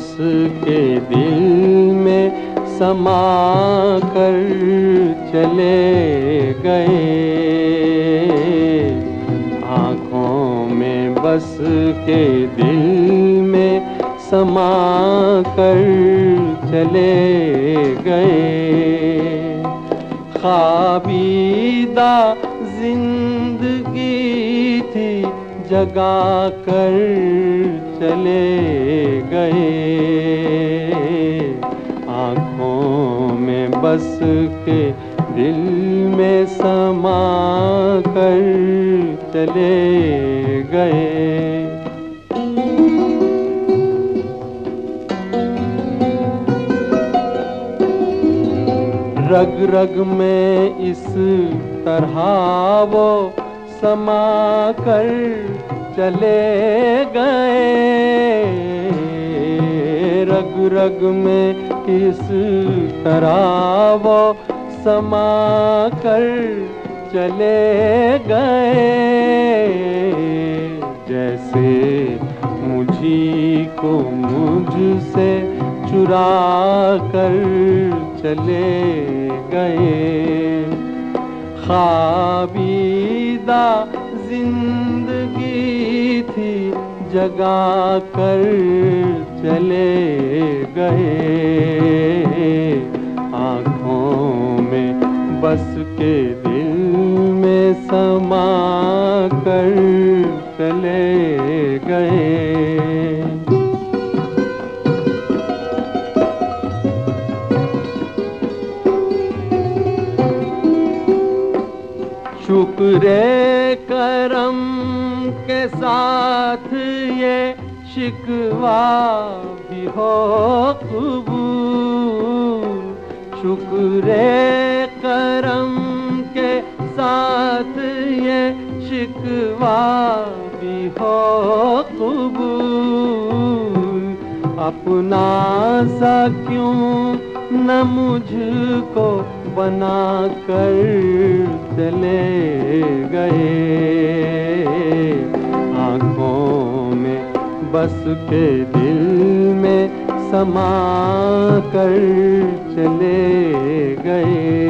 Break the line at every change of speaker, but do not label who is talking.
बस के दिल में समा कर चले गए। आँखों में बस के दिल में समा कर चले गए। ख्वाबीदा जिंदगी थी जगा कर चले गए। आँखों में बस के दिल में समा कर चले गए। रग रग में इस तरह वो समा कर चले गए। रग रग में इस तरह वो समा कर चले गए। जैसे मुझी को मुझसे चुरा कर चले गए। ख्वाबीदा जिंदगी थी जगा कर चले गए। आँखों में बस के दिल में समा कर चले गए। शुक्रे करम के साथ ये शिकवा भी हो कबूल। शुक्रे करम के साथ ये शिकवा भी हो कबूल। अपना सा क्यों न मुझको बना कर चले गए। आँखों में बस के दिल में समा कर चले गए।